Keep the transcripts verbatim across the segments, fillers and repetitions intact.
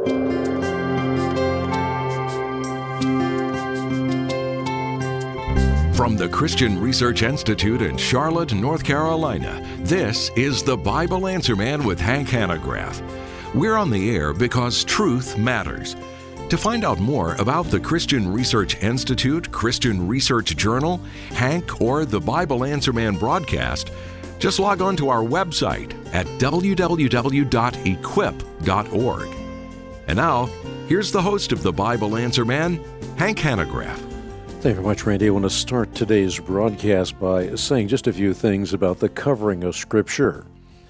From the Christian Research Institute in Charlotte, North Carolina, this is the Bible Answer Man with Hank Hanegraaff. We're on the air because truth matters. To find out more about the Christian Research Institute, Christian Research Journal, Hank, or the Bible Answer Man broadcast, just log on to our website at w w w dot equip dot org. And now, here's the host of the Bible Answer Man, Hank Hanegraaff. Thank you very much, Randy. I want to start today's broadcast by saying just a few things about the covering of Scripture.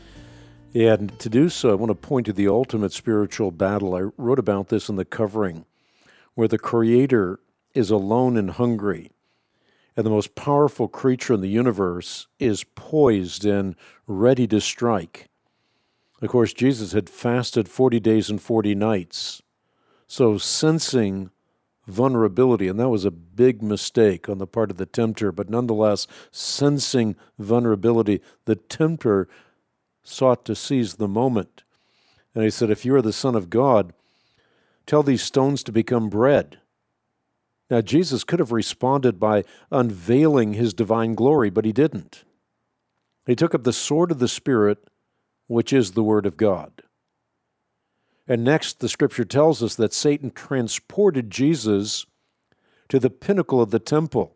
And to do so, I want to point to the ultimate spiritual battle. I wrote about this in the covering, where the Creator is alone and hungry, and the most powerful creature in the universe is poised and ready to strike. Of course, Jesus had fasted forty days and forty nights, so sensing vulnerability, and that was a big mistake on the part of the tempter, but nonetheless, sensing vulnerability, the tempter sought to seize the moment. And he said, if you are the Son of God, tell these stones to become bread. Now, Jesus could have responded by unveiling his divine glory, but he didn't. He took up the sword of the Spirit, which is the Word of God. And next, the Scripture tells us that Satan transported Jesus to the pinnacle of the temple.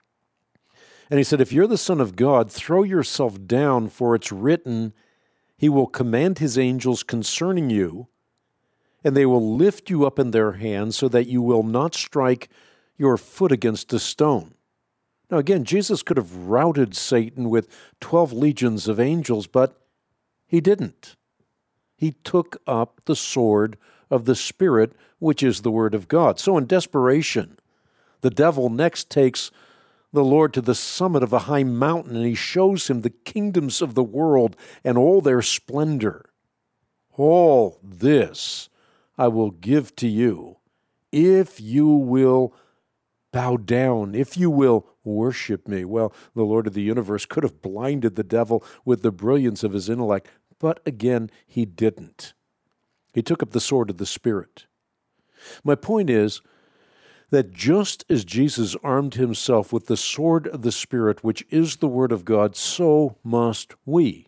And he said, if you're the Son of God, throw yourself down, for it's written, He will command His angels concerning you, and they will lift you up in their hands so that you will not strike your foot against a stone. Now again, Jesus could have routed Satan with twelve legions of angels, but he didn't. He took up the sword of the Spirit, which is the Word of God. So in desperation, the devil next takes the Lord to the summit of a high mountain, and he shows him the kingdoms of the world and all their splendor. All this I will give to you if you will bow down, if you will worship me. Well, the Lord of the universe could have blinded the devil with the brilliance of his intellect, but again, he didn't. He took up the sword of the Spirit. My point is that just as Jesus armed himself with the sword of the Spirit, which is the Word of God, so must we.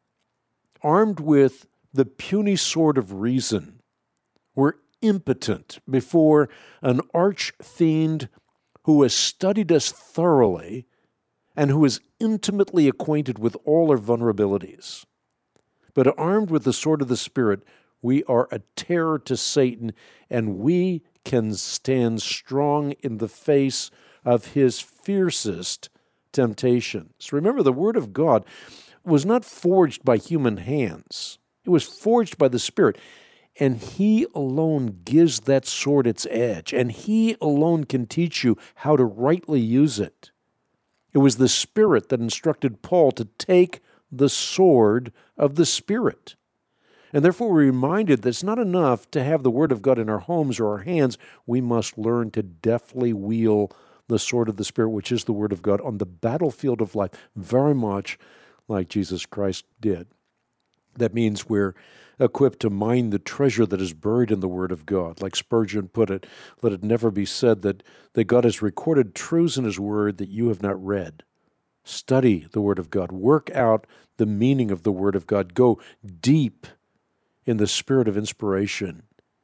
Armed with the puny sword of reason, we're impotent before an arch-fiend who has studied us thoroughly and who is intimately acquainted with all our vulnerabilities. But armed with the sword of the Spirit, we are a terror to Satan, and we can stand strong in the face of his fiercest temptations. Remember, the Word of God was not forged by human hands. It was forged by the Spirit. And He alone gives that sword its edge, and He alone can teach you how to rightly use it. It was the Spirit that instructed Paul to take the sword of the Spirit. And therefore we're reminded that it's not enough to have the Word of God in our homes or our hands. We must learn to deftly wield the sword of the Spirit, which is the Word of God, on the battlefield of life, very much like Jesus Christ did. That means we're equipped to mine the treasure that is buried in the Word of God. Like Spurgeon put it, let it never be said that, that God has recorded truths in His Word that you have not read. Study the Word of God. Work out the meaning of the Word of God. Go deep in the spirit of inspiration.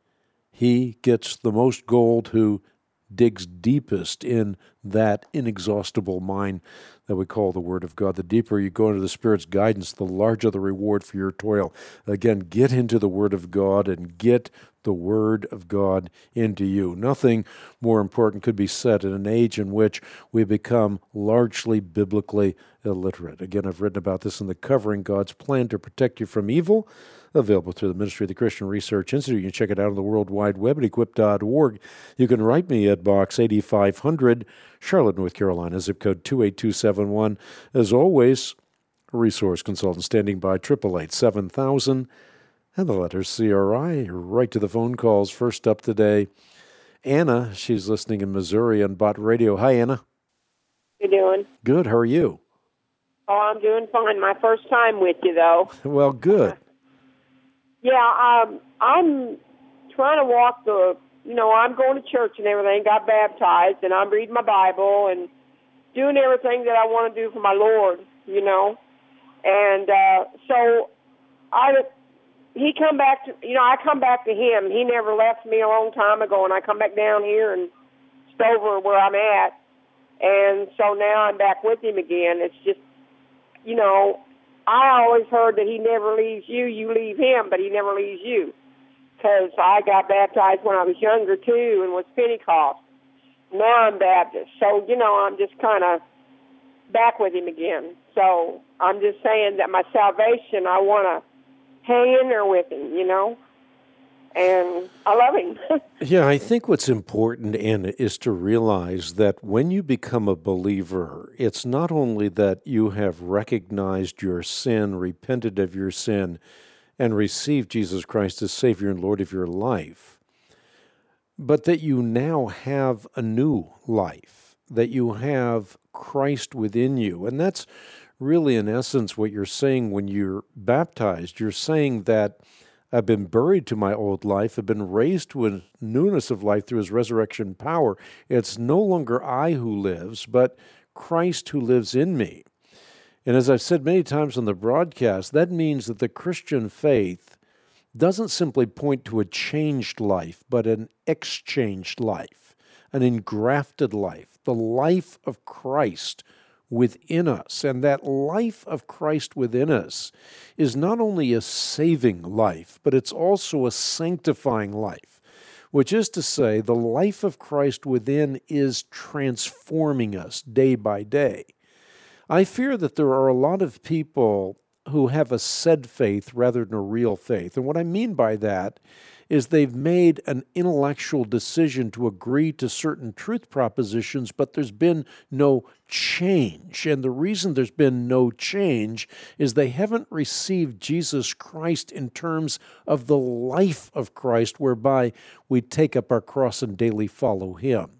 He gets the most gold who digs deepest in that inexhaustible mine that we call the Word of God. The deeper you go into the Spirit's guidance, the larger the reward for your toil. Again, get into the Word of God and get the Word of God into you. Nothing more important could be said in an age in which we become largely biblically illiterate. Again, I've written about this in the covering, God's Plan to Protect You from Evil, available through the Ministry of the Christian Research Institute. You can check it out on the World Wide Web at equip dot org. You can write me at Box eighty-five hundred, Charlotte, North Carolina, zip code two eight two seven one. As always, a resource consultant standing by, eight eight eight, seven thousand, and the letter C R I. Right to the phone calls. First up today, Anna. She's listening in Missouri on Bott Radio. Hi, Anna. You doing? Good. How are you? Oh, I'm doing fine. My first time with you, though. Well, good. Yeah, um, I'm trying to walk the, you know, I'm going to church and everything, got baptized, and I'm reading my Bible and doing everything that I want to do for my Lord, you know. And uh, so I, he come back to, you know, I come back to him. He never left me a long time ago, and I come back down here and it's over where I'm at. And so now I'm back with him again. It's just, you know, I always heard that he never leaves you, you leave him, but he never leaves you. Because I got baptized when I was younger, too, and was Pentecost. Now I'm Baptist. So, you know, I'm just kind of back with him again. So I'm just saying that my salvation, I want to hang in there with him, you know. And I love him. Yeah, I think what's important, Anna, is to realize that when you become a believer, it's not only that you have recognized your sin, repented of your sin, and received Jesus Christ as Savior and Lord of your life, but that you now have a new life, that you have Christ within you. And that's really, in essence, what you're saying when you're baptized. You're saying that I've been buried to my old life, I've been raised to a newness of life through his resurrection power. It's no longer I who lives, but Christ who lives in me. And as I've said many times on the broadcast, that means that the Christian faith doesn't simply point to a changed life, but an exchanged life, an engrafted life, the life of Christ within us. And that life of Christ within us is not only a saving life, but it's also a sanctifying life, which is to say the life of Christ within is transforming us day by day. I fear that there are a lot of people who have a said faith rather than a real faith. And what I mean by that is they've made an intellectual decision to agree to certain truth propositions, but there's been no change. And the reason there's been no change is they haven't received Jesus Christ in terms of the life of Christ, whereby we take up our cross and daily follow him.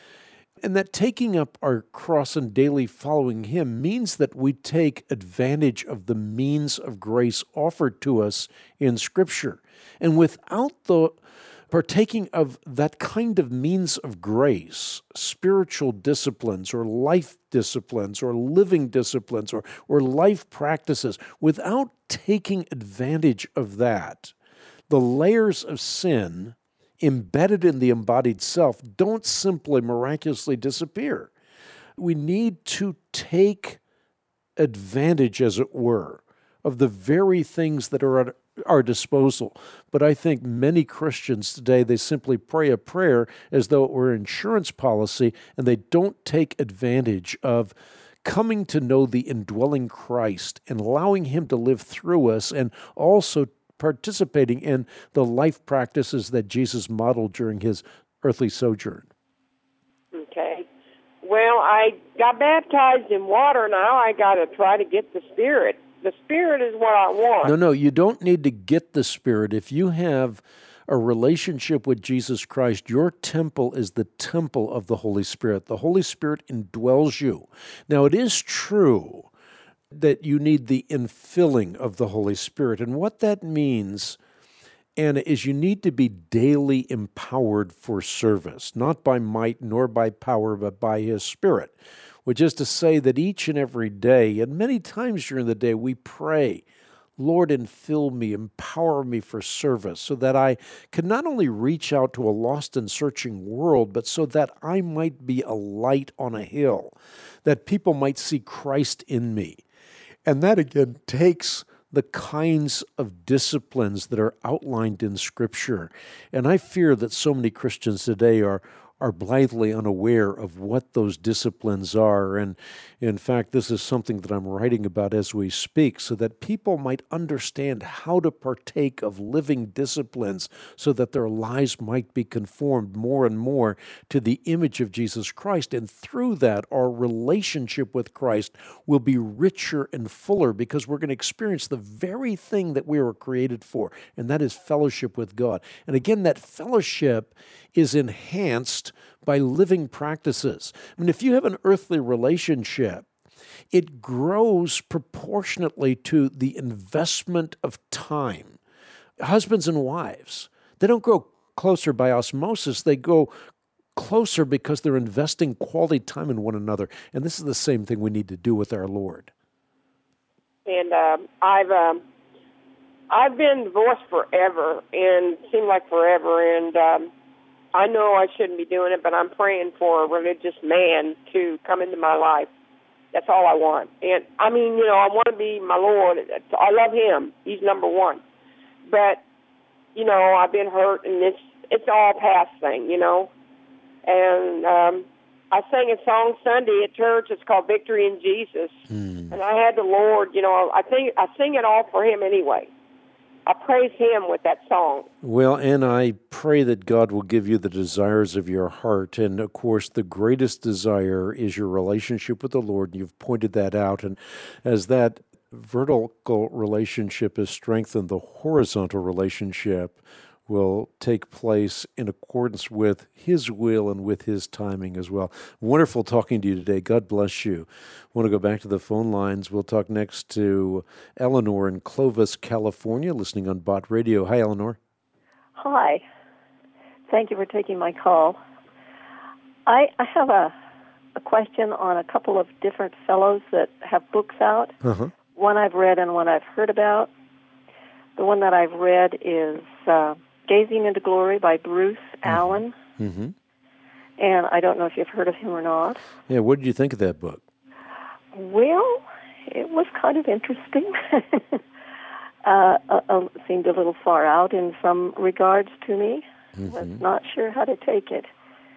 And that taking up our cross and daily following him means that we take advantage of the means of grace offered to us in Scripture. And without the partaking of that kind of means of grace, spiritual disciplines or life disciplines or living disciplines or, or life practices, without taking advantage of that, the layers of sin embedded in the embodied self don't simply miraculously disappear. We need to take advantage, as it were, of the very things that are at our disposal. But I think many Christians today, they simply pray a prayer as though it were an insurance policy, and they don't take advantage of coming to know the indwelling Christ and allowing him to live through us, and also participating in the life practices that Jesus modeled during his earthly sojourn. Okay. Well, I got baptized in water. Now I got to try to get the Spirit. The Spirit is what I want. No, no, you don't need to get the Spirit. If you have a relationship with Jesus Christ, your temple is the temple of the Holy Spirit. The Holy Spirit indwells you. Now, it is true that you need the infilling of the Holy Spirit. And what that means, Anna, is you need to be daily empowered for service, not by might nor by power, but by his Spirit, which is to say that each and every day, and many times during the day, we pray, Lord, infill me, empower me for service, so that I can not only reach out to a lost and searching world, but so that I might be a light on a hill, that people might see Christ in me. And that, again, takes the kinds of disciplines that are outlined in Scripture. And I fear that so many Christians today are are blithely unaware of what those disciplines are. And in fact, this is something that I'm writing about as we speak, so that people might understand how to partake of living disciplines so that their lives might be conformed more and more to the image of Jesus Christ. And through that, our relationship with Christ will be richer and fuller, because we're going to experience the very thing that we were created for, and that is fellowship with God. And again, that fellowship is enhanced by living practices. I mean, if you have an earthly relationship, it grows proportionately to the investment of time. Husbands and wives, they don't grow closer by osmosis. They go closer because they're investing quality time in one another. And this is the same thing we need to do with our Lord. And um, I've um, I've been divorced forever, and it seemed like forever. And um, I know I shouldn't be doing it, but I'm praying for a religious man to come into my life. That's all I want. And, I mean, you know, I want to be my Lord. I love him. He's number one. But, you know, I've been hurt, and it's, it's all past thing, you know. And um, I sang a song Sunday at church. It's called Victory in Jesus. Mm. And I had the Lord, you know, I think I sing it all for him anyway. I praise him with that song. Well, and I pray that God will give you the desires of your heart. And, of course, the greatest desire is your relationship with the Lord. And you've pointed that out. And as that vertical relationship is strengthened, the horizontal relationship will take place in accordance with his will and with his timing as well. Wonderful talking to you today. God bless you. I want to go back to the phone lines. We'll talk next to Eleanor in Clovis, California, listening on Bott Radio. Hi, Eleanor. Hi. Thank you for taking my call. I, I have a, a question on a couple of different fellows that have books out. Uh-huh. One I've read and one I've heard about. The one that I've read is uh, Gazing into Glory by Bruce mm-hmm. Allen. Mm-hmm. And I don't know if you've heard of him or not. Yeah, what did you think of that book? Well, it was kind of interesting. uh, uh, uh, seemed a little far out in some regards to me. Mm-hmm. Was not sure how to take it.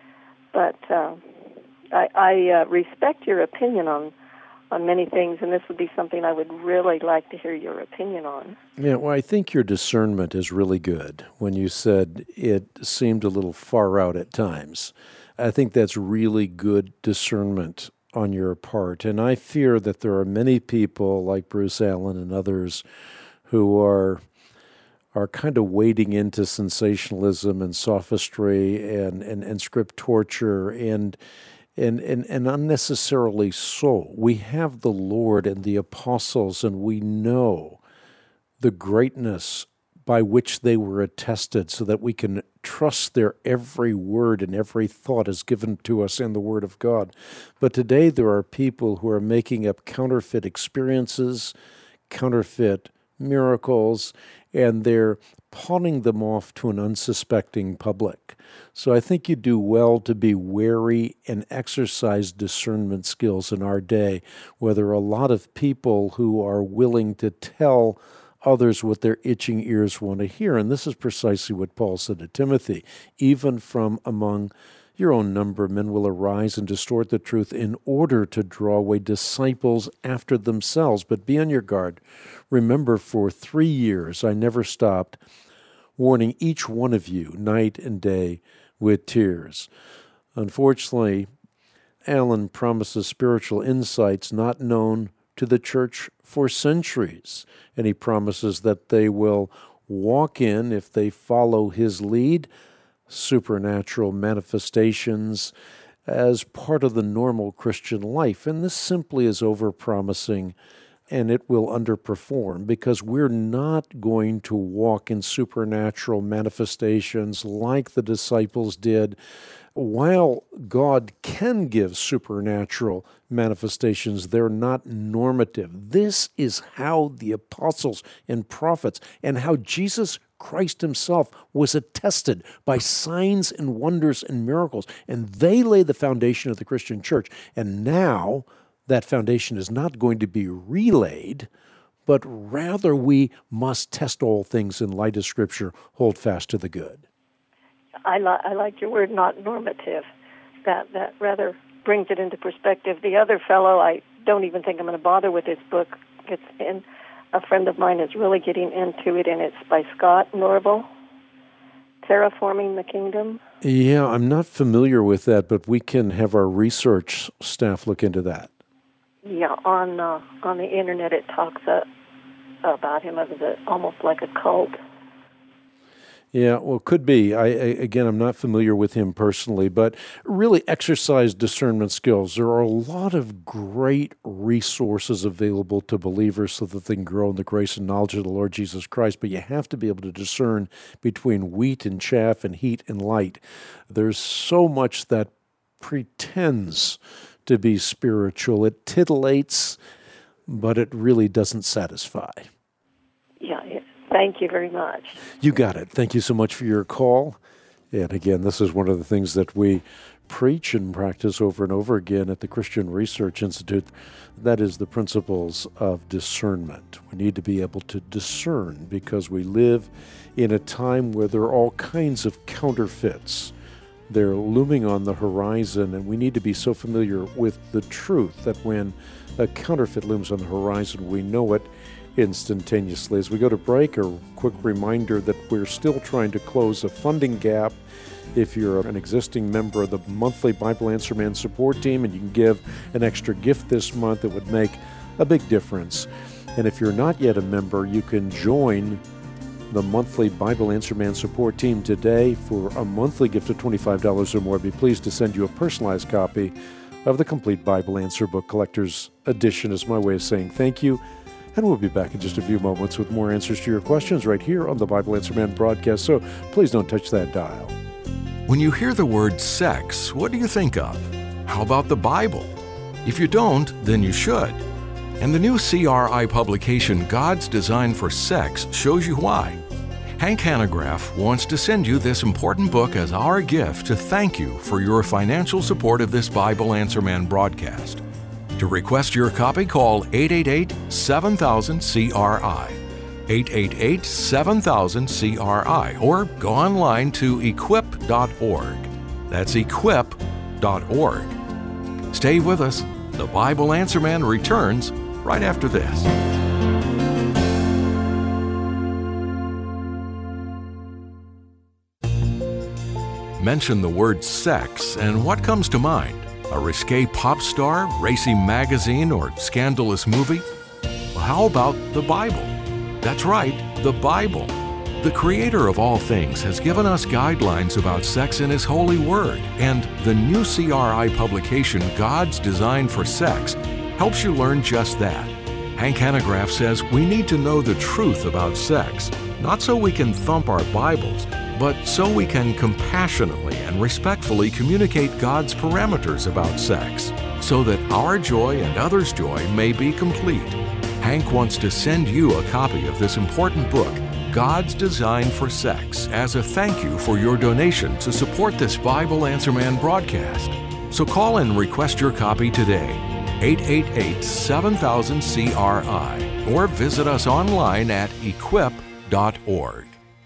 But uh, I, I uh, respect your opinion on on many things, and this would be something I would really like to hear your opinion on. Yeah, well, I think your discernment is really good when you said it seemed a little far out at times. I think that's really good discernment on your part, and I fear that there are many people like Bruce Allen and others who are are kind of wading into sensationalism and sophistry and, and, and script torture and And, and and unnecessarily so. We have the Lord and the apostles, and we know the greatness by which they were attested so that we can trust their every word and every thought is given to us in the Word of God. But today there are people who are making up counterfeit experiences, counterfeit miracles, and they're pawning them off to an unsuspecting public. So I think you do well to be wary and exercise discernment skills in our day, where there are a lot of people who are willing to tell others what their itching ears want to hear. And this is precisely what Paul said to Timothy. Even from among your own number, men will arise and distort the truth in order to draw away disciples after themselves. But be on your guard. Remember, for three years I never stopped warning each one of you night and day with tears. Unfortunately, Allen promises spiritual insights not known to the church for centuries, and he promises that they will walk in, if they follow his lead, supernatural manifestations as part of the normal Christian life. And this simply is over-promising, and it will underperform because we're not going to walk in supernatural manifestations like the disciples did. While God can give supernatural manifestations, they're not normative. This is how the apostles and prophets and how Jesus Christ himself was attested by signs and wonders and miracles. And they lay the foundation of the Christian church. And now that foundation is not going to be relayed, but rather we must test all things in light of Scripture, hold fast to the good. I, li- I like your word, not normative. That that rather brings it into perspective. The other fellow, I don't even think I'm going to bother with his book. It's in, a friend of mine is really getting into it, and it's by Scott Norville, Terraforming the Kingdom. Yeah, I'm not familiar with that, but we can have our research staff look into that. Yeah, on uh, on the internet it talks uh, about him as a, almost like a cult. Yeah, well, could be. I, I again, I'm not familiar with him personally, but really exercise discernment skills. There are a lot of great resources available to believers so that they can grow in the grace and knowledge of the Lord Jesus Christ, but you have to be able to discern between wheat and chaff and heat and light. There's so much that pretends to be spiritual. It titillates, but it really doesn't satisfy. Yeah, yeah. Thank you very much. You got it. Thank you so much for your call. And again, this is one of the things that we preach and practice over and over again at the Christian Research Institute. That is the principles of discernment. We need to be able to discern because we live in a time where there are all kinds of counterfeits. They're looming on the horizon, and we need to be so familiar with the truth that when a counterfeit looms on the horizon, we know it instantaneously. As we go to break, a quick reminder that we're still trying to close a funding gap. If you're an existing member of the monthly Bible Answer Man support team and you can give an extra gift this month, it would make a big difference. And if you're not yet a member, you can join the monthly Bible Answer Man support team today for a monthly gift of twenty-five dollars or more. I'd be pleased to send you a personalized copy of the Complete Bible Answer Book Collector's Edition as my way of saying thank you. And we'll be back in just a few moments with more answers to your questions right here on the Bible Answer Man broadcast, so please don't touch that dial. When you hear the word sex, what do you think of? How about the Bible? If you don't, then you should. And the new C R I publication, God's Design for Sex, shows you why. Hank Hanegraaff wants to send you this important book as our gift to thank you for your financial support of this Bible Answer Man broadcast. To request your copy, call eight eight eight, seven thousand, C R I, eight eight eight, seven thousand, C R I, or go online to equip dot org. That's equip dot org. Stay with us. The Bible Answer Man returns right after this. Mention the word sex, and what comes to mind? A risque pop star, racy magazine, or scandalous movie? Well, how about the Bible? That's right, the Bible. The Creator of all things has given us guidelines about sex in His holy word, and the new C R I publication, God's Design for Sex, helps you learn just that. Hank Hanegraaff says we need to know the truth about sex, not so we can thump our Bibles, but so we can compassionately and respectfully communicate God's parameters about sex, so that our joy and others' joy may be complete. Hank wants to send you a copy of this important book, God's Design for Sex, as a thank you for your donation to support this Bible Answer Man broadcast. So call and request your copy today, eight eight eight, seven thousand, C R I, or visit us online at equip dot org.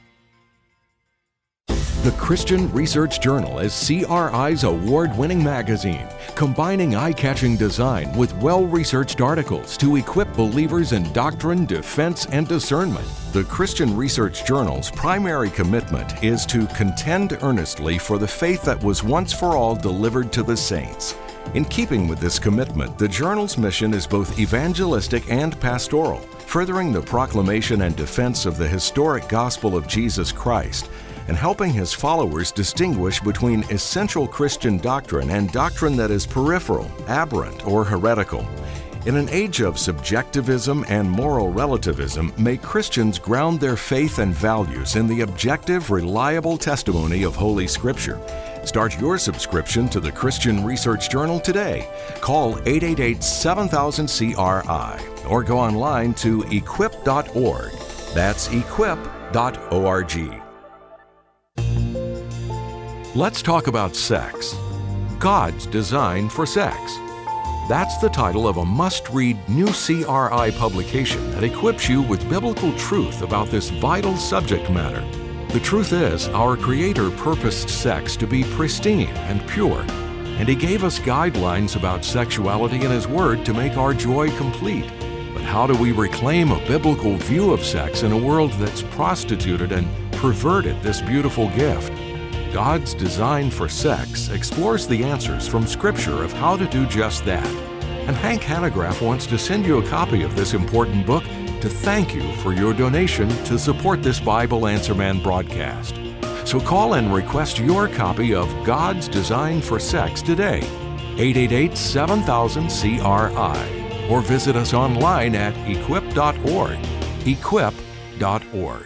The Christian Research Journal is C R I's award-winning magazine, combining eye-catching design with well-researched articles to equip believers in doctrine, defense, and discernment. The Christian Research Journal's primary commitment is to contend earnestly for the faith that was once for all delivered to the saints. In keeping with this commitment, the journal's mission is both evangelistic and pastoral, furthering the proclamation and defense of the historic gospel of Jesus Christ, and helping his followers distinguish between essential Christian doctrine and doctrine that is peripheral, aberrant, or heretical. In an age of subjectivism and moral relativism, may Christians ground their faith and values in the objective, reliable testimony of Holy Scripture. Start your subscription to the Christian Research Journal today. Call eight eight eight, seven thousand, C R I or go online to equip dot org. That's equip dot org. Let's talk about sex. God's Design for Sex. That's the title of a must-read new C R I publication that equips you with biblical truth about this vital subject matter. The truth is, our Creator purposed sex to be pristine and pure, and He gave us guidelines about sexuality in His Word to make our joy complete. But how do we reclaim a biblical view of sex in a world that's prostituted and perverted this beautiful gift? God's Design for Sex explores the answers from Scripture of how to do just that. And Hank Hanegraaff wants to send you a copy of this important book to thank you for your donation to support this Bible Answer Man broadcast. So call and request your copy of God's Design for Sex today, eight eight eight, seven thousand, C R I, or visit us online at equip dot org, equip dot org.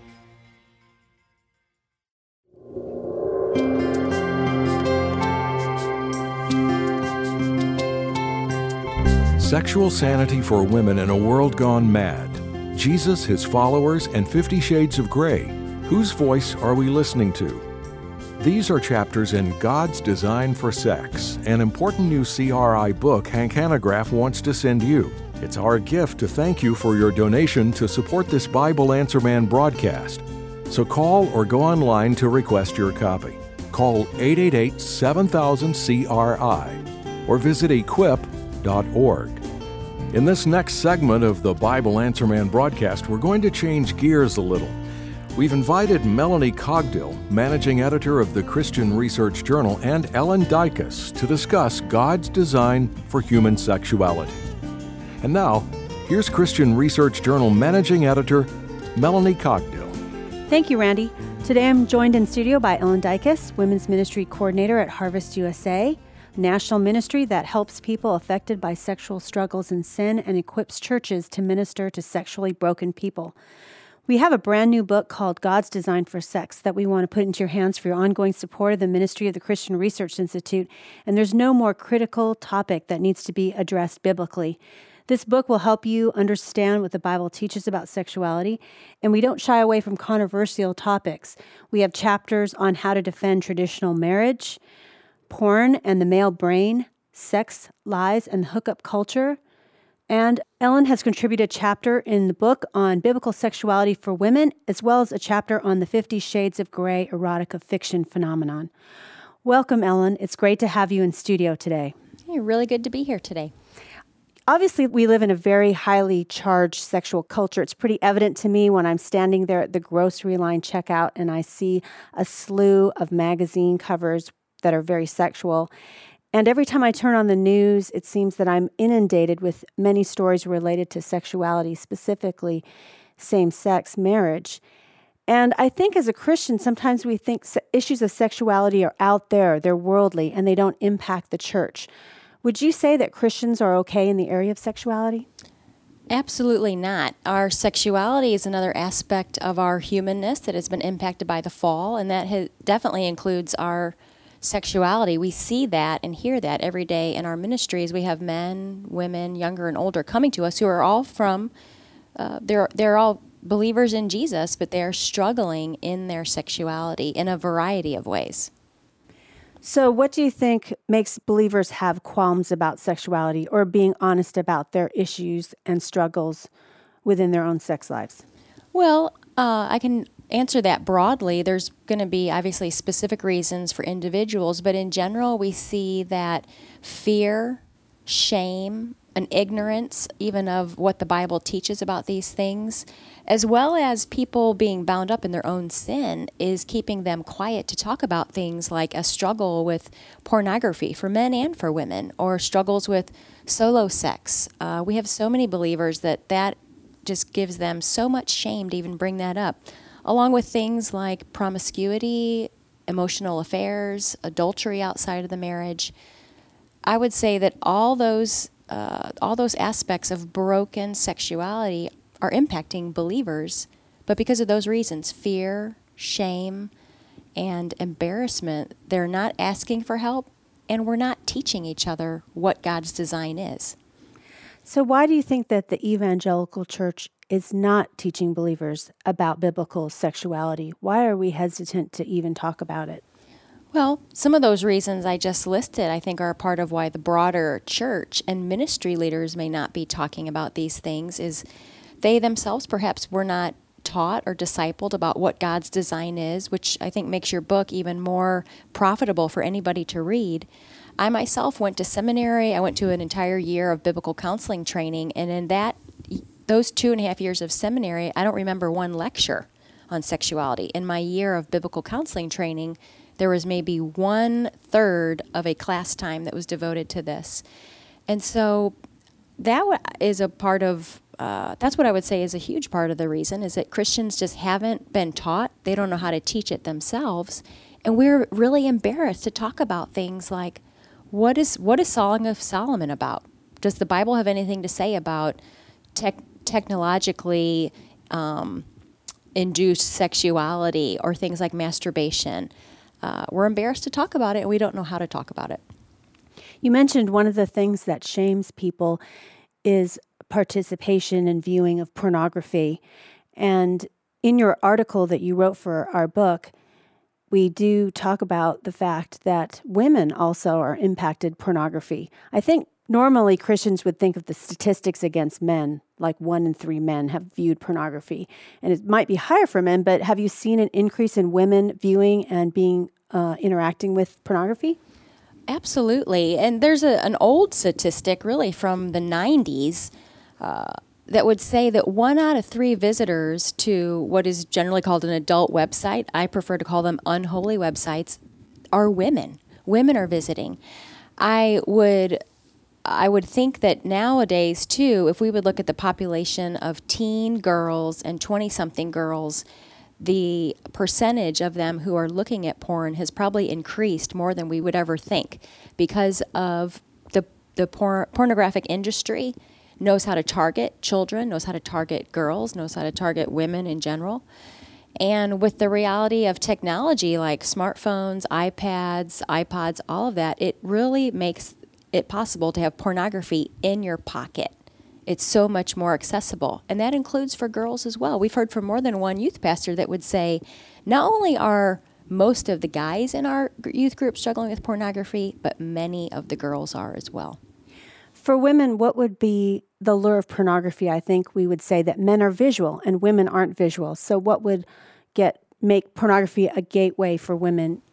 Sexual Sanity for Women in a World Gone Mad. Jesus, His Followers, and Fifty Shades of Grey. Whose voice are we listening to? These are chapters in God's Design for Sex, an important new C R I book Hank Hanegraaff wants to send you. It's our gift to thank you for your donation to support this Bible Answer Man broadcast. So call or go online to request your copy. Call eight eight eight, seven thousand, C R I or visit equip dot org. In this next segment of the Bible Answer Man broadcast, we're going to change gears a little. We've invited Melanie Cogdill, managing editor of the Christian Research Journal, and Ellen Dykus to discuss God's design for human sexuality. And now, here's Christian Research Journal managing editor Melanie Cogdill. Thank you, Randy. Today I'm joined in studio by Ellen Dykus, Women's Ministry Coordinator at Harvest U S A, national ministry that helps people affected by sexual struggles and sin and equips churches to minister to sexually broken people. We have a brand new book called God's Design for Sex that we want to put into your hands for your ongoing support of the ministry of the Christian Research Institute, and there's no more critical topic that needs to be addressed biblically. This book will help you understand what the Bible teaches about sexuality, and we don't shy away from controversial topics. We have chapters on how to defend traditional marriage, porn and the male brain, sex, lies, and hookup culture. And Ellen has contributed a chapter in the book on biblical sexuality for women, as well as a chapter on the Fifty Shades of Grey erotica fiction phenomenon. Welcome, Ellen. It's great to have you in studio today. Hey, really good to be here today. Obviously, we live in a very highly charged sexual culture. It's pretty evident to me when I'm standing there at the grocery line checkout and I see a slew of magazine covers that are very sexual. And every time I turn on the news, it seems that I'm inundated with many stories related to sexuality, specifically same-sex marriage. And I think as a Christian, sometimes we think issues of sexuality are out there, they're worldly, and they don't impact the church. Would you say that Christians are okay in the area of sexuality? Absolutely not. Our sexuality is another aspect of our humanness that has been impacted by the fall, and that has, definitely includes our sexuality. We see that and hear that every day in our ministries. We have men, women, younger and older coming to us who are all from, uh, they're they're all believers in Jesus, but they're struggling in their sexuality in a variety of ways. So what do you think makes believers have qualms about sexuality or being honest about their issues and struggles within their own sex lives? Well, uh, I can answer that broadly. There's going to be obviously specific reasons for individuals, but in general, we see that fear, shame, an ignorance even of what the Bible teaches about these things, as well as people being bound up in their own sin, is keeping them quiet to talk about things like a struggle with pornography for men and for women, or struggles with solo sex. Uh, we have so many believers that that just gives them so much shame to even bring that up, along with things like promiscuity, emotional affairs, adultery outside of the marriage. I would say that all those uh, all those aspects of broken sexuality are impacting believers, but because of those reasons, fear, shame, and embarrassment, they're not asking for help, and we're not teaching each other what God's design is. So why do you think that the evangelical church is not teaching believers about biblical sexuality? Why are we hesitant to even talk about it? Well, some of those reasons I just listed, I think, are a part of why the broader church and ministry leaders may not be talking about these things, is they themselves perhaps were not taught or discipled about what God's design is, which I think makes your book even more profitable for anybody to read. I myself went to seminary. I went to an entire year of biblical counseling training, and in that, those two and a half years of seminary, I don't remember one lecture on sexuality. In my year of biblical counseling training, there was maybe one third of a class time that was devoted to this. And so that is a part of uh, that's what I would say is a huge part of the reason, is that Christians just haven't been taught. They don't know how to teach it themselves. And we're really embarrassed to talk about things like, what is what is Song of Solomon about? Does the Bible have anything to say about tech, technologically um, induced sexuality or things like masturbation? Uh, we're embarrassed to talk about it, and we don't know how to talk about it. You mentioned one of the things that shames people is participation and viewing of pornography. And in your article that you wrote for our book, we do talk about the fact that women also are impacted pornography. I think normally Christians would think of the statistics against men, like one in three men have viewed pornography. And it might be higher for men, but have you seen an increase in women viewing and being uh, interacting with pornography? Absolutely. And there's a, an old statistic really from the nineties uh, that would say that one out of three visitors to what is generally called an adult website, I prefer to call them unholy websites, are women. Women are visiting. I would I would think that nowadays, too, if we would look at the population of teen girls and twenty-something girls, the percentage of them who are looking at porn has probably increased more than we would ever think, because of the the por- pornographic industry knows how to target children, knows how to target girls, knows how to target women in general. And with the reality of technology like smartphones, iPads, iPods, all of that, it really makes it possible to have pornography in your pocket. It's so much more accessible. And that includes for girls as well. We've heard from more than one youth pastor that would say, not only are most of the guys in our youth group struggling with pornography, but many of the girls are as well. For women, what would be the lure of pornography? I think we would say that men are visual and women aren't visual. So what would get make pornography a gateway for women?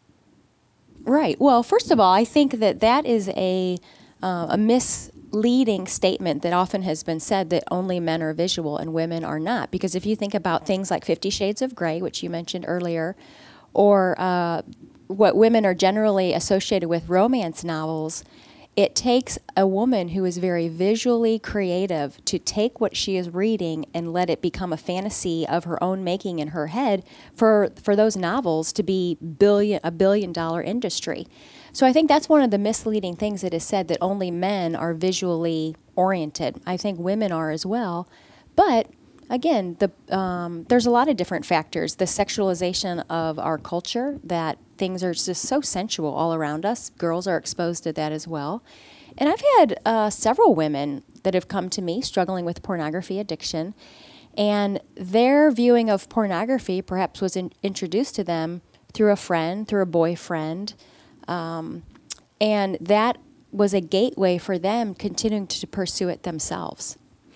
Right. Well, first of all, I think that that is a uh, a misleading statement that often has been said, that only men are visual and women are not. Because if you think about things like Fifty Shades of Grey, which you mentioned earlier, or uh, what women are generally associated with, romance novels, it takes a woman who is very visually creative to take what she is reading and let it become a fantasy of her own making in her head for for those novels to be billion a billion dollar industry. So I think that's one of the misleading things that is said, that only men are visually oriented. I think women are as well. But again, the um, there's a lot of different factors. The sexualization of our culture, that things are just so sensual all around us. Girls are exposed to that as well. And I've had uh, several women that have come to me struggling with pornography addiction, and their viewing of pornography perhaps was in, introduced to them through a friend, through a boyfriend, um, and that was a gateway for them continuing to pursue it themselves.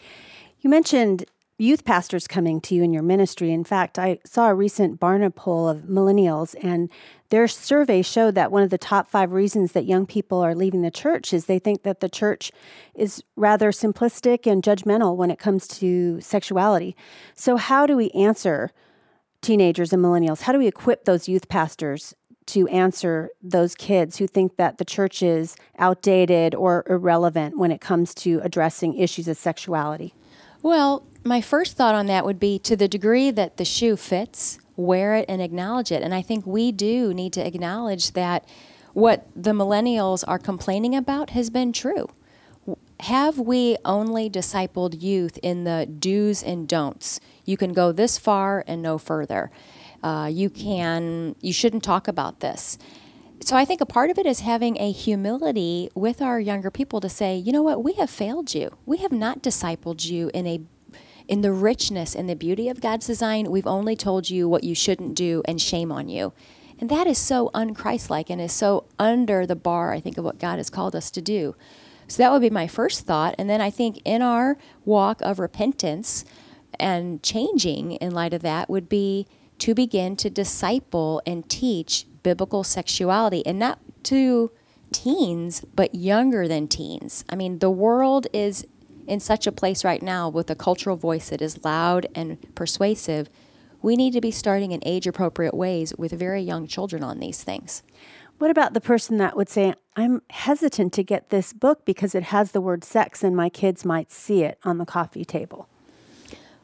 You mentioned youth pastors coming to you in your ministry. In fact, I saw a recent Barna poll of millennials, and their survey showed that one of the top five reasons that young people are leaving the church is they think that the church is rather simplistic and judgmental when it comes to sexuality. So how do we answer teenagers and millennials? How do we equip those youth pastors to answer those kids who think that the church is outdated or irrelevant when it comes to addressing issues of sexuality? Well, my first thought on that would be, to the degree that the shoe fits, wear it and acknowledge it. And I think we do need to acknowledge that what the millennials are complaining about has been true. Have we only discipled youth in the do's and don'ts? You can go this far and no further. Uh, you can, you shouldn't talk about this. So I think a part of it is having a humility with our younger people to say, you know what, we have failed you. We have not discipled you in a in the richness and the beauty of God's design. We've only told you what you shouldn't do, and shame on you. And that is so un-Christ-like and is so under the bar, I think, of what God has called us to do. So that would be my first thought. And then I think in our walk of repentance and changing in light of that would be to begin to disciple and teach biblical sexuality, and not to teens, but younger than teens. I mean, the world is in such a place right now with a cultural voice that is loud and persuasive. We need to be starting in age-appropriate ways with very young children on these things. What about the person that would say, I'm hesitant to get this book because it has the word sex and my kids might see it on the coffee table?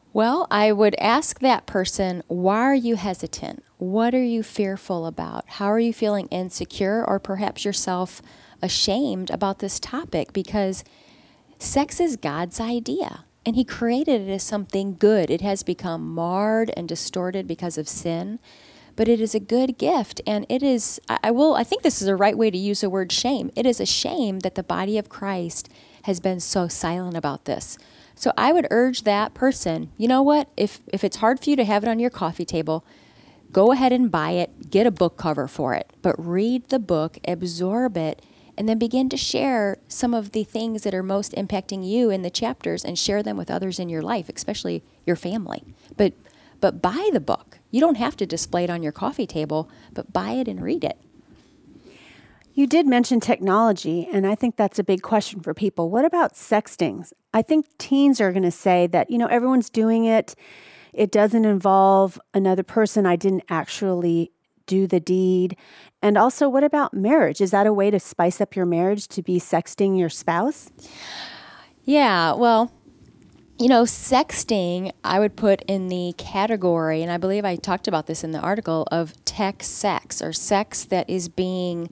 Well, I would ask that person, why are you hesitant? What are you fearful about? How are you feeling insecure or perhaps yourself ashamed about this topic? Because sex is God's idea, and He created it as something good. It has become marred and distorted because of sin, but it is a good gift, and it is, I will, I think this is the right way to use the word shame. It is a shame that the body of Christ has been so silent about this. So I would urge that person, you know what, if if it's hard for you to have it on your coffee table, go ahead and buy it, get a book cover for it, but read the book, absorb it, and then begin to share some of the things that are most impacting you in the chapters and share them with others in your life, especially your family. But but buy the book. You don't have to display it on your coffee table, but buy it and read it. You did mention technology, and I think that's a big question for people. What about sexting? I think teens are going to say that, you know, everyone's doing it. It doesn't involve another person. I didn't actually do the deed. And also, what about marriage? Is that a way to spice up your marriage, to be sexting your spouse? Yeah, well, you know, sexting, I would put in the category, and I believe I talked about this in the article, of tech sex, or sex that is being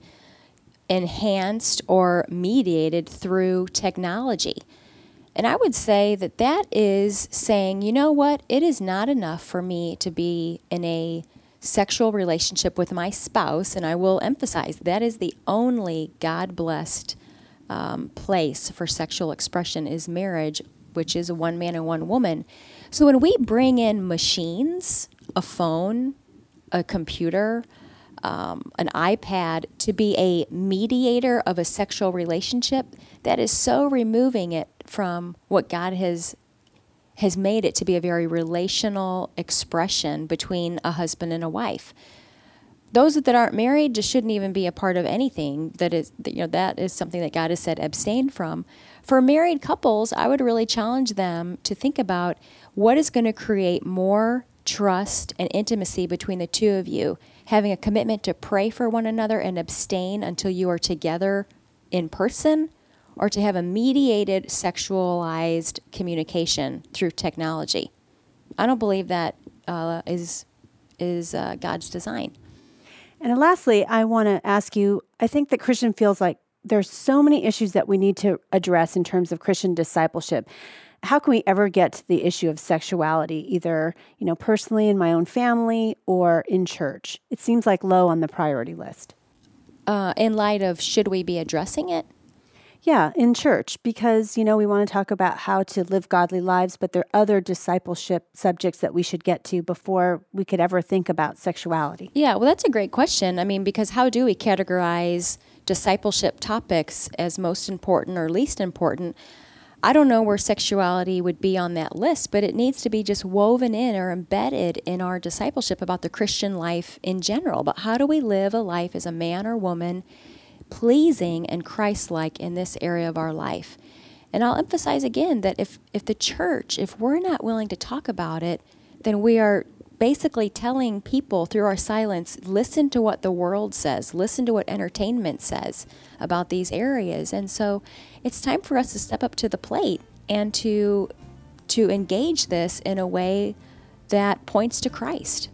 enhanced or mediated through technology. And I would say that that is saying, you know what, it is not enough for me to be in a sexual relationship with my spouse, and I will emphasize that is the only God-blessed um, place for sexual expression is marriage, which is a one man and one woman. So when we bring in machines, a phone, a computer, um, an iPad to be a mediator of a sexual relationship, that is so removing it from what God has has made it to be a very relational expression between a husband and a wife. Those that aren't married just shouldn't even be a part of anything that is, you know, that is something that God has said abstain from. For married couples, I would really challenge them to think about what is going to create more trust and intimacy between the two of you, having a commitment to pray for one another and abstain until you are together in person, or to have a mediated sexualized communication through technology. I don't believe that uh, is is uh, God's design. And lastly, I want to ask you, I think that Christian feels like there's so many issues that we need to address in terms of Christian discipleship. How can we ever get to the issue of sexuality, either, you know, personally in my own family or in church? It seems like low on the priority list. Uh, in light of, should we be addressing it? Yeah, in church, because, you know, we want to talk about how to live godly lives, but there are other discipleship subjects that we should get to before we could ever think about sexuality. Yeah, well, that's a great question. I mean, because how do we categorize discipleship topics as most important or least important? I don't know where sexuality would be on that list, but it needs to be just woven in or embedded in our discipleship about the Christian life in general. But how do we live a life as a man or woman pleasing and Christ-like in this area of our life? And I'll emphasize again that if, if the church, if we're not willing to talk about it, then we are basically telling people through our silence, listen to what the world says, listen to what entertainment says about these areas. And so it's time for us to step up to the plate and to to engage this in a way that points to Christ.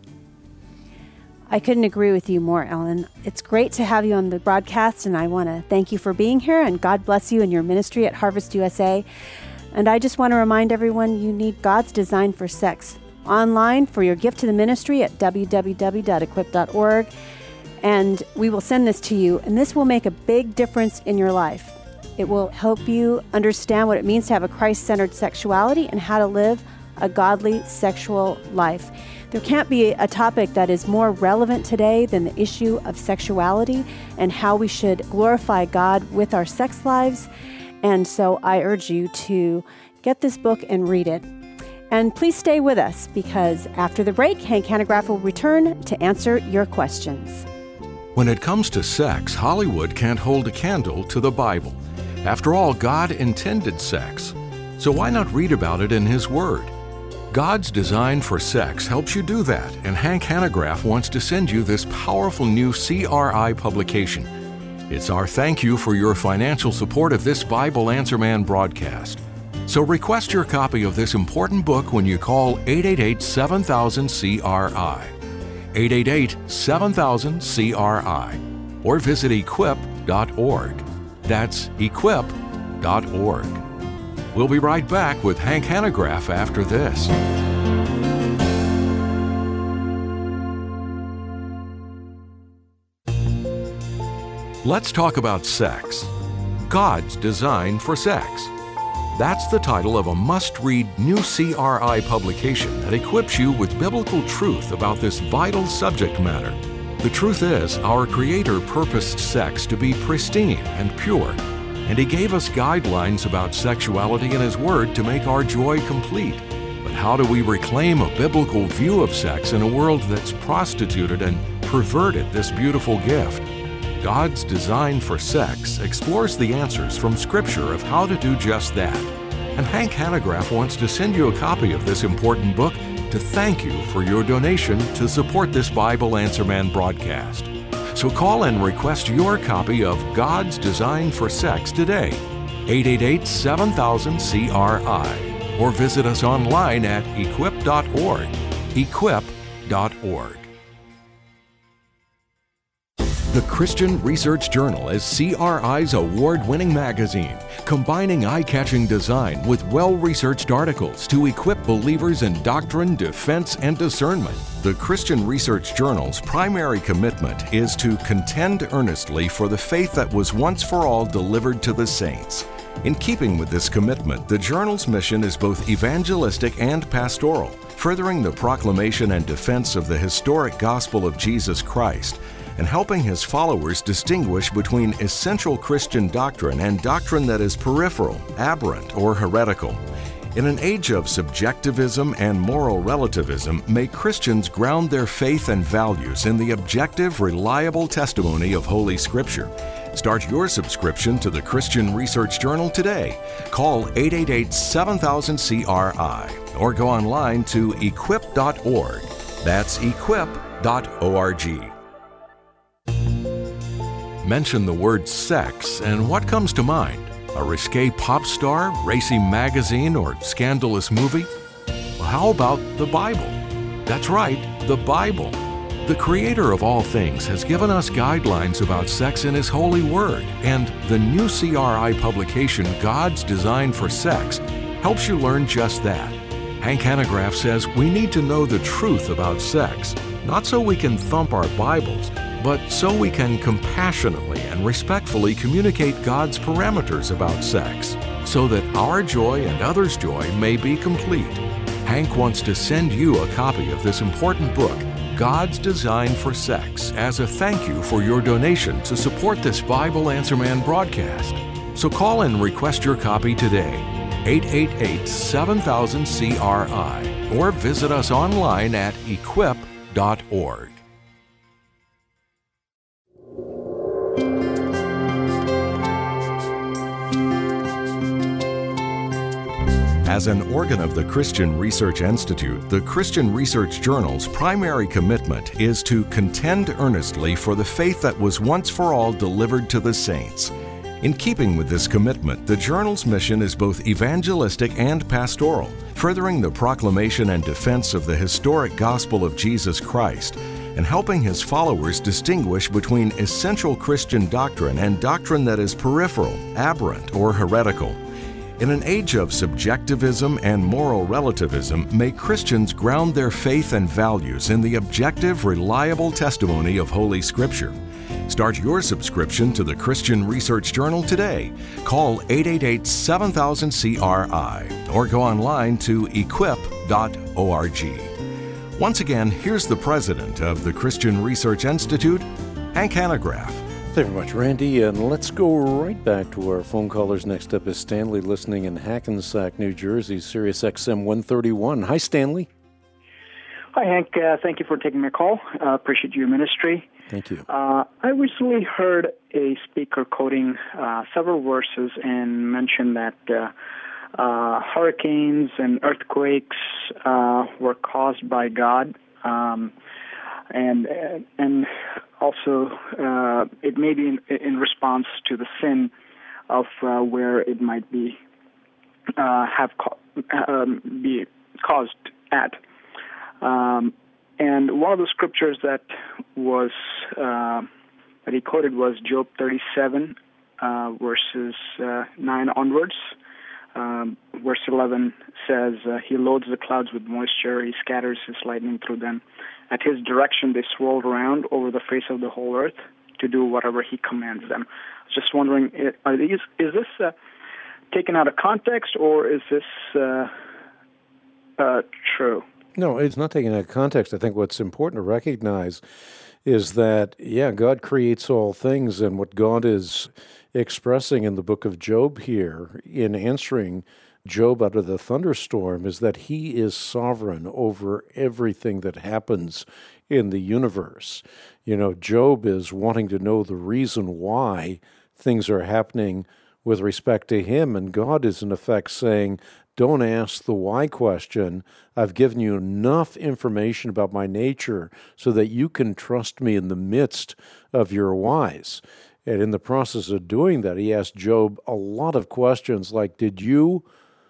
I couldn't agree with you more, Ellen. It's great to have you on the broadcast, and I want to thank you for being here, and God bless you in your ministry at Harvest U S A. And I just want to remind everyone, you need God's design for sex online for your gift to the ministry at w w w dot equip dot org. And we will send this to you, and this will make a big difference in your life. It will help you understand what it means to have a Christ-centered sexuality and how to live a godly sexual life. There can't be a topic that is more relevant today than the issue of sexuality and how we should glorify God with our sex lives. And so I urge you to get this book and read it. And please stay with us, because after the break, Hank Hanegraaff will return to answer your questions. When it comes to sex, Hollywood can't hold a candle to the Bible. After all, God intended sex. So why not read about it in His Word? God's design for sex helps you do that, and Hank Hanegraaff wants to send you this powerful new C R I publication. It's our thank you for your financial support of this Bible Answer Man broadcast. So request your copy of this important book when you call eight eight eight, seven thousand, C R I, eight eight eight, seven thousand, C R I, or visit equip dot org. That's equip dot org. We'll be right back with Hank Hanegraaff after this. Let's talk about sex. God's design for sex. That's the title of a must-read new C R I publication that equips you with biblical truth about this vital subject matter. The truth is, our Creator purposed sex to be pristine and pure, and He gave us guidelines about sexuality in His Word to make our joy complete. But how do we reclaim a biblical view of sex in a world that's prostituted and perverted this beautiful gift? God's Design for Sex explores the answers from Scripture of how to do just that. And Hank Hanegraaff wants to send you a copy of this important book to thank you for your donation to support this Bible Answer Man broadcast. So call and request your copy of God's Design for Sex today, eight eight eight, seven thousand, C R I, or visit us online at equip dot org, equip dot org. The Christian Research Journal is C R I's award-winning magazine, combining eye-catching design with well-researched articles to equip believers in doctrine, defense, and discernment. The Christian Research Journal's primary commitment is to contend earnestly for the faith that was once for all delivered to the saints. In keeping with this commitment, the journal's mission is both evangelistic and pastoral, furthering the proclamation and defense of the historic gospel of Jesus Christ, and helping His followers distinguish between essential Christian doctrine and doctrine that is peripheral, aberrant, or heretical. In an age of subjectivism and moral relativism, may Christians ground their faith and values in the objective, reliable testimony of Holy Scripture. Start your subscription to the Christian Research Journal today. Call eight eight eight, seven thousand, C R I or go online to equip dot org. That's equip dot org. Mention the word sex, and what comes to mind? A risque pop star, racy magazine, or scandalous movie? Well, how about the Bible? That's right, the Bible. The Creator of all things has given us guidelines about sex in His holy Word, and the new C R I publication, God's Design for Sex, helps you learn just that. Hank Hanegraaff says we need to know the truth about sex, not so we can thump our Bibles, but so we can compassionately and respectfully communicate God's parameters about sex, so that our joy and others' joy may be complete. Hank wants to send you a copy of this important book, God's Design for Sex, as a thank you for your donation to support this Bible Answer Man broadcast. So call and request your copy today, eight eight eight, seven thousand, C R I, or visit us online at equip dot org. As an organ of the Christian Research Institute, the Christian Research Journal's primary commitment is to contend earnestly for the faith that was once for all delivered to the saints. In keeping with this commitment, the journal's mission is both evangelistic and pastoral, furthering the proclamation and defense of the historic gospel of Jesus Christ, and helping His followers distinguish between essential Christian doctrine and doctrine that is peripheral, aberrant, or heretical. In an age of subjectivism and moral relativism, may Christians ground their faith and values in the objective, reliable testimony of Holy Scripture. Start your subscription to the Christian Research Journal today. Call eight eight eight, seven thousand, C R I or go online to equip dot org. Once again, here's the president of the Christian Research Institute, Hank Hanegraaff. Thank you very much, Randy. And let's go right back to our phone callers. Next up is Stanley, listening in Hackensack, New Jersey, Sirius X M one thirty-one. Hi, Stanley. Hi, Hank. Uh, thank you for taking my call. Uh, appreciate your ministry. Thank you. Uh, I recently heard a speaker quoting uh, several verses and mentioned that uh, uh, hurricanes and earthquakes uh, were caused by God. Um, and and also uh, it may be in, in response to the sin of uh, where it might be uh, have co- um, be caused at. Um, and one of the scriptures that was uh, that he quoted was Job thirty-seven, uh, verses uh, nine onwards. Um, verse eleven says, uh, he loads the clouds with moisture, he scatters his lightning through them. At his direction they swirl around over the face of the whole earth to do whatever he commands them. I was just wondering, are these, is this uh, taken out of context, or is this uh, uh, true? No, it's not taken out of context. I think what's important to recognize is that, yeah, God creates all things, and what God is expressing in the book of Job here in answering Job out of the thunderstorm is that he is sovereign over everything that happens in the universe. You know, Job is wanting to know the reason why things are happening with respect to him, and God is in effect saying, don't ask the why question. I've given you enough information about my nature so that you can trust me in the midst of your whys. And in the process of doing that, he asked Job a lot of questions like, did you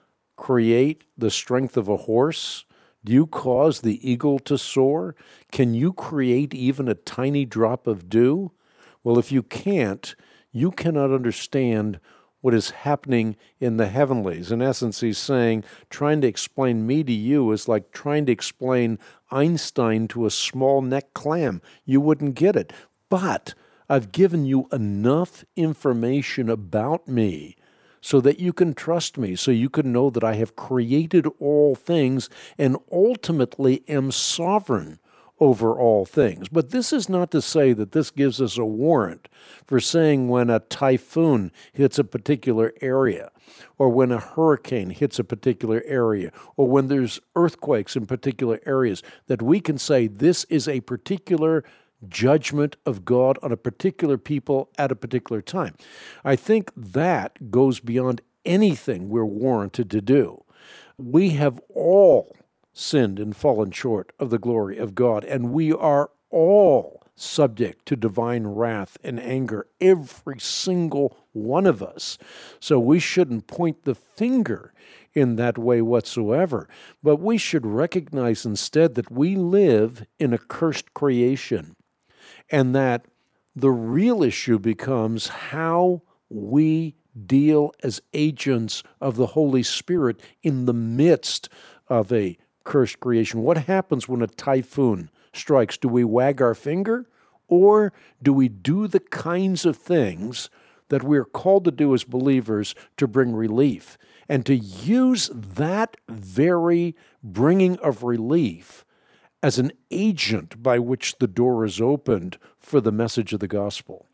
create the strength of a horse? Do you cause the eagle to soar? Can you create even a tiny drop of dew? Well, if you can't, you cannot understand what is happening in the heavenlies. In essence, he's saying, trying to explain me to you is like trying to explain Einstein to a small-necked clam. You wouldn't get it. But I've given you enough information about me so that you can trust me, so you can know that I have created all things and ultimately am sovereign over all things. But this is not to say that this gives us a warrant for saying when a typhoon hits a particular area, or when a hurricane hits a particular area, or when there's earthquakes in particular areas, that we can say this is a particular judgment of God on a particular people at a particular time. I think that goes beyond anything we're warranted to do. We have all sinned and fallen short of the glory of God, and we are all subject to divine wrath and anger, every single one of us. So we shouldn't point the finger in that way whatsoever, but we should recognize instead that we live in a cursed creation, and that the real issue becomes how we deal as agents of the Holy Spirit in the midst of a cursed creation. What happens when a typhoon strikes? Do we wag our finger, or do we do the kinds of things that we're called to do as believers to bring relief, and to use that very bringing of relief as an agent by which the door is opened for the message of the gospel?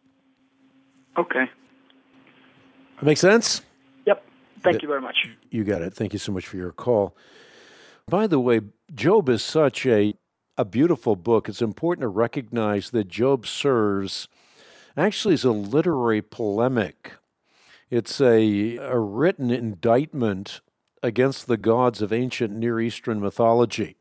Okay. That make sense? Yep. Thank you very much. You got it. Thank you so much for your call. By the way, Job is such a, a beautiful book. It's important to recognize that Job serves actually as a literary polemic. It's a, a written indictment against the gods of ancient Near Eastern mythology.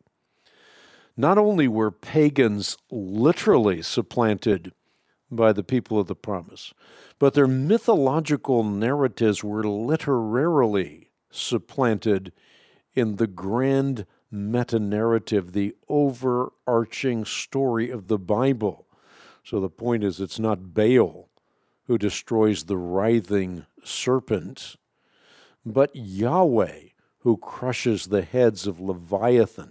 Not only were pagans literally supplanted by the people of the promise, but their mythological narratives were literarily supplanted in the grand meta-narrative, the overarching story of the Bible. So the point is, it's not Baal who destroys the writhing serpent, but Yahweh who crushes the heads of Leviathan.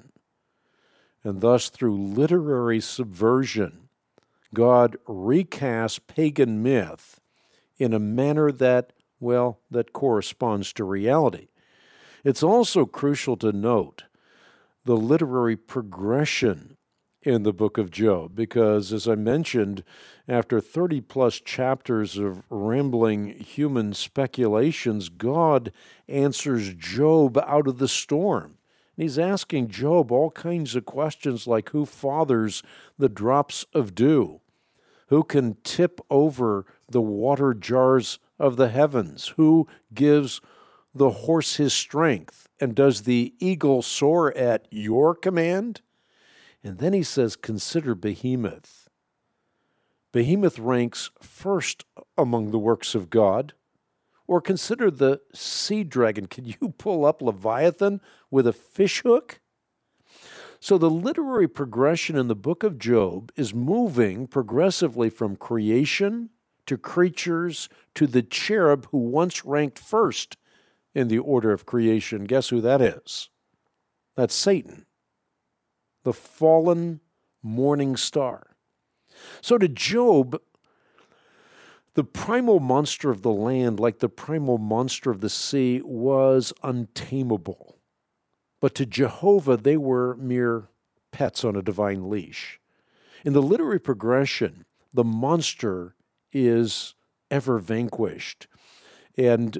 And thus, through literary subversion, God recasts pagan myth in a manner that, well, that corresponds to reality. It's also crucial to note the literary progression in the book of Job, because, as I mentioned, after thirty-plus chapters of rambling human speculations, God answers Job out of the storm. And he's asking Job all kinds of questions like who fathers the drops of dew, who can tip over the water jars of the heavens, who gives the horse his strength, and does the eagle soar at your command? And then he says, consider Behemoth. Behemoth ranks first among the works of God. Or consider the sea dragon. Can you pull up Leviathan with a fish hook? So the literary progression in the book of Job is moving progressively from creation to creatures to the cherub who once ranked first in the order of creation. Guess who that is? That's Satan, the fallen morning star. So to Job, the primal monster of the land, like the primal monster of the sea, was untamable. But to Jehovah, they were mere pets on a divine leash. In the literary progression, the monster is ever vanquished. And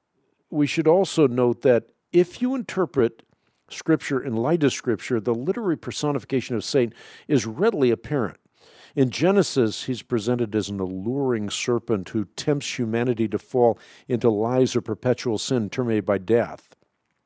we should also note that if you interpret Scripture in light of Scripture, the literary personification of Satan is readily apparent. In Genesis, he's presented as an alluring serpent who tempts humanity to fall into lies of perpetual sin terminated by death.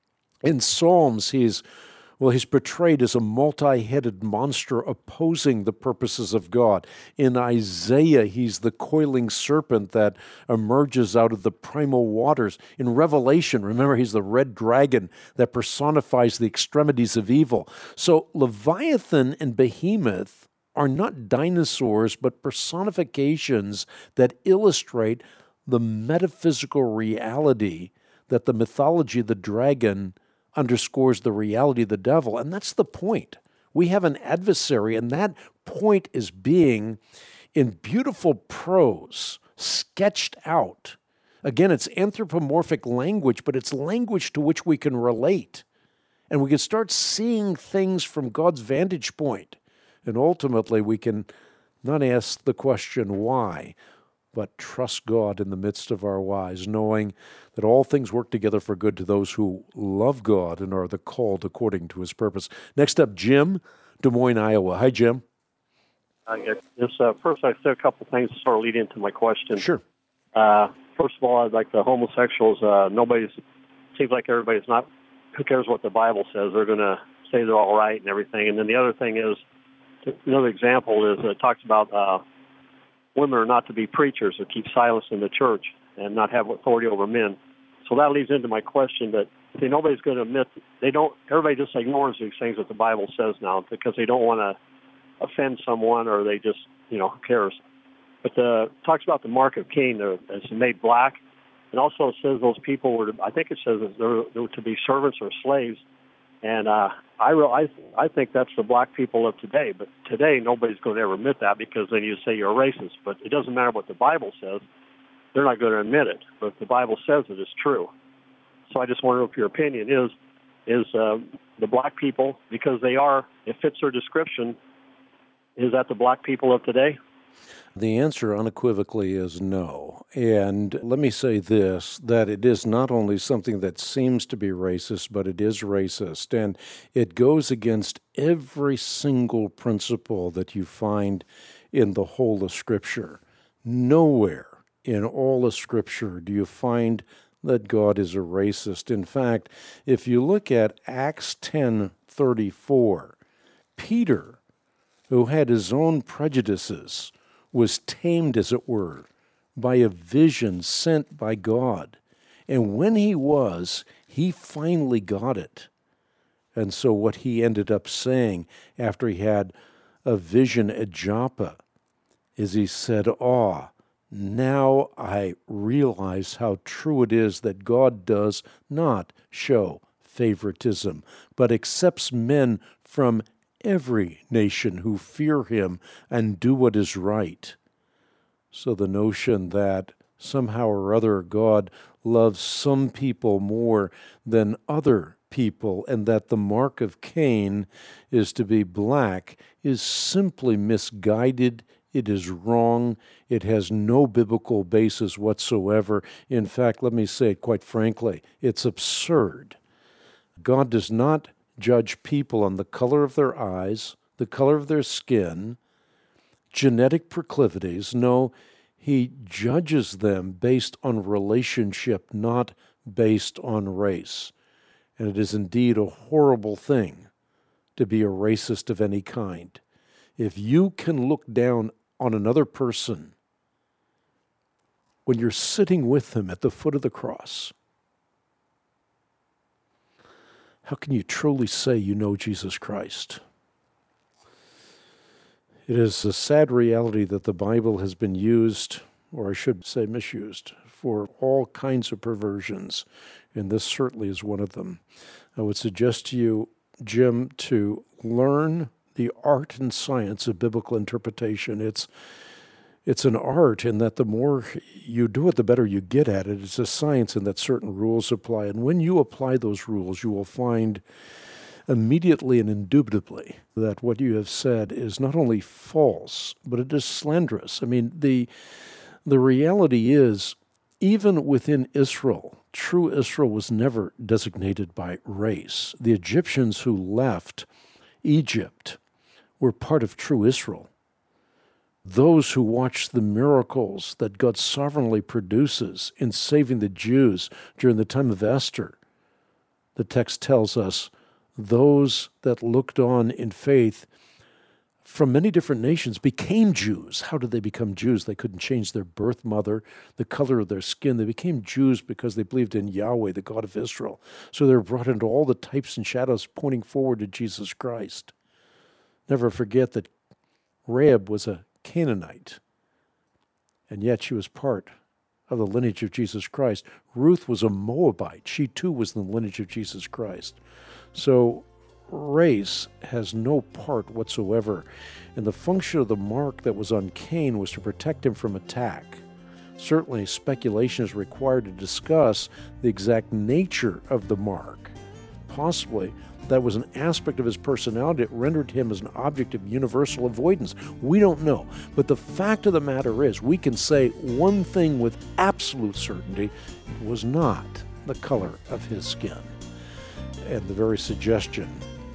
In Psalms, he's, well, he's portrayed as a multi-headed monster opposing the purposes of God. In Isaiah, he's the coiling serpent that emerges out of the primal waters. In Revelation, remember, he's the red dragon that personifies the extremities of evil. So Leviathan and Behemoth are not dinosaurs, but personifications that illustrate the metaphysical reality that the mythology of the dragon underscores the reality of the devil. And that's the point. We have an adversary, and that point is being, in beautiful prose, sketched out. Again, it's anthropomorphic language, but it's language to which we can relate. And we can start seeing things from God's vantage point. And ultimately, we can not ask the question why, but trust God in the midst of our whys, knowing that all things work together for good to those who love God and are the called according to His purpose. Next up, Jim, Des Moines, Iowa. Hi, Jim. Uh, yes, uh, first, I said a couple things to sort of lead into my question. Sure. Uh, first of all, I'd like the homosexuals. Uh, nobody's seems like everybody's not. Who cares what the Bible says? They're going to say they're all right and everything. And then the other thing is, another example is it talks about uh, women are not to be preachers or keep silence in the church and not have authority over men. So that leads into my question that see, nobody's going to admit they don't. Everybody just ignores these things that the Bible says now because they don't want to offend someone or they just you know who cares. But the it talks about the mark of Cain as made black, and also it says those people were. To, I think it says that they're, they're to be servants or slaves. And uh, I, real, I I think that's the black people of today. But today, nobody's going to ever admit that because then you say you're a racist. But it doesn't matter what the Bible says. They're not going to admit it. But if the Bible says it, it's true. So I just wonder if your opinion is, is uh, the black people, because they are, it fits their description, is that the black people of today? The answer unequivocally is no. And let me say this, that it is not only something that seems to be racist, but it is racist. And it goes against every single principle that you find in the whole of Scripture. Nowhere in all of Scripture do you find that God is a racist. In fact, if you look at Acts ten thirty-four, Peter, who had his own prejudices, was tamed, as it were, by a vision sent by God. And when he was, he finally got it. And so what he ended up saying after he had a vision at Joppa is he said, "Ah, now I realize how true it is that God does not show favoritism, but accepts men from every nation who fear him and do what is right." So the notion that somehow or other God loves some people more than other people and that the mark of Cain is to be black is simply misguided. It is wrong. It has no biblical basis whatsoever. In fact, let me say it quite frankly, it's absurd. God does not judge people on the color of their eyes, the color of their skin, genetic proclivities. No, he judges them based on relationship, not based on race. And it is indeed a horrible thing to be a racist of any kind. If you can look down on another person when you're sitting with him at the foot of the cross, how can you truly say you know Jesus Christ? It is a sad reality that the Bible has been used, or I should say misused, for all kinds of perversions, and this certainly is one of them. I would suggest to you, Jim, to learn the art and science of biblical interpretation. It's it's an art in that the more you do it, the better you get at it. It's a science in that certain rules apply. And when you apply those rules, you will find immediately and indubitably that what you have said is not only false, but it is slanderous. I mean, the the reality is, even within Israel, true Israel was never designated by race. The Egyptians who left Egypt were part of true Israel. Those who watched the miracles that God sovereignly produces in saving the Jews during the time of Esther, the text tells us, those that looked on in faith from many different nations became Jews. How did they become Jews? They couldn't change their birth mother, the color of their skin. They became Jews because they believed in Yahweh, the God of Israel. So they were brought into all the types and shadows pointing forward to Jesus Christ. Never forget that Rahab was a Canaanite, and yet she was part of the lineage of Jesus Christ. Ruth was a Moabite. She too was in the lineage of Jesus Christ. So race has no part whatsoever. And the function of the mark that was on Cain was to protect him from attack. Certainly speculation is required to discuss the exact nature of the mark. Possibly that was an aspect of his personality that rendered him as an object of universal avoidance. We don't know. But the fact of the matter is, we can say one thing with absolute certainty: it was not the color of his skin. And the very suggestion,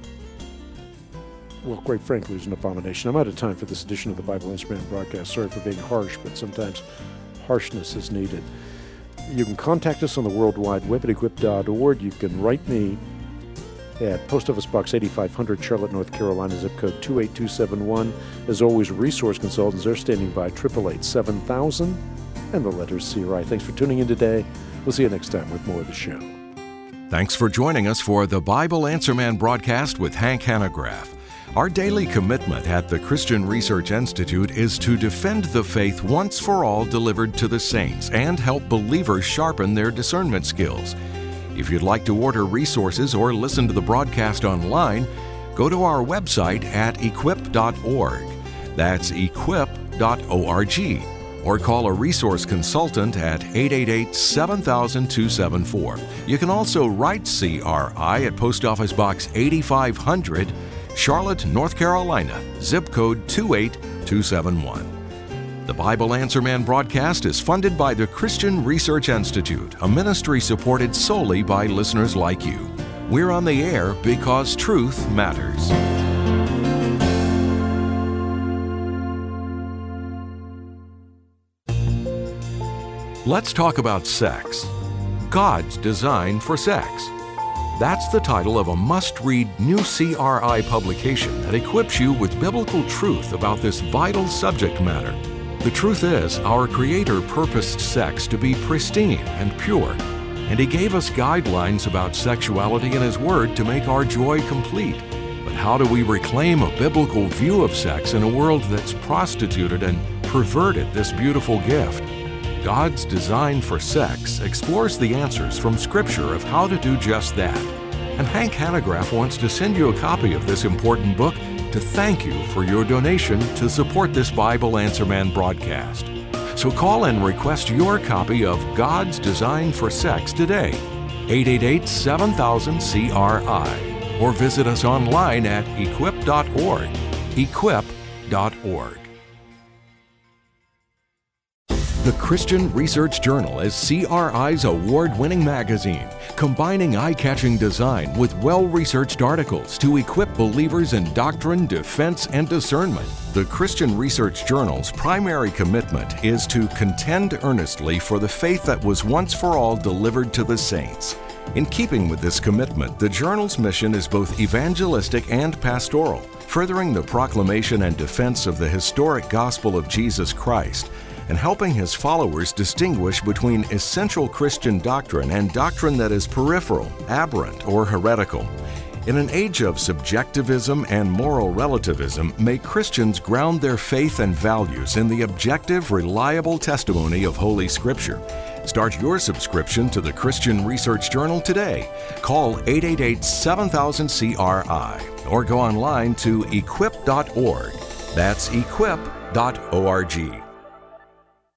well, quite frankly, is an abomination. I'm out of time for this edition of the Bible Answer Man broadcast. Sorry for being harsh, but sometimes harshness is needed. You can contact us on the World Wide Web at equip dot org. You can write me at Post Office Box eighty-five hundred, Charlotte, North Carolina, zip code two eight two seven one. As always, resource consultants are standing by, eight eight eight, seven thousand, and the letters C R I. Thanks for tuning in today. We'll see you next time with more of the show. Thanks for joining us for the Bible Answer Man broadcast with Hank Hanegraaff. Our daily commitment at the Christian Research Institute is to defend the faith once for all delivered to the saints and help believers sharpen their discernment skills. If you'd like to order resources or listen to the broadcast online, go to our website at equip dot org. That's equip dot org. Or call a resource consultant at eight eight eight, seven thousand, two seven four. You can also write C R I at Post Office Box eighty-five hundred, Charlotte, North Carolina, zip code two eight two seven one. The Bible Answer Man broadcast is funded by the Christian Research Institute, a ministry supported solely by listeners like you. We're on the air because truth matters. Let's talk about sex. God's design for sex. That's the title of a must-read new C R I publication that equips you with biblical truth about this vital subject matter. The truth is, our Creator purposed sex to be pristine and pure, and He gave us guidelines about sexuality in His Word to make our joy complete. But how do we reclaim a biblical view of sex in a world that's prostituted and perverted this beautiful gift? God's Design for Sex explores the answers from Scripture of how to do just that. And Hank Hanegraaff wants to send you a copy of this important book to thank you for your donation to support this Bible Answer Man broadcast. So call and request your copy of God's Design for Sex today, eight eight eight, seven thousand, C R I, or visit us online at equip dot org, equip dot org. The Christian Research Journal is C R I's award-winning magazine, combining eye-catching design with well-researched articles to equip believers in doctrine, defense, and discernment. The Christian Research Journal's primary commitment is to contend earnestly for the faith that was once for all delivered to the saints. In keeping with this commitment, the journal's mission is both evangelistic and pastoral, furthering the proclamation and defense of the historic gospel of Jesus Christ, and helping his followers distinguish between essential Christian doctrine and doctrine that is peripheral, aberrant, or heretical. In an age of subjectivism and moral relativism, may Christians ground their faith and values in the objective, reliable testimony of Holy Scripture. Start your subscription to the Christian Research Journal today. Call eight eight eight, seven thousand, C R I or go online to equip dot org. That's equip dot org.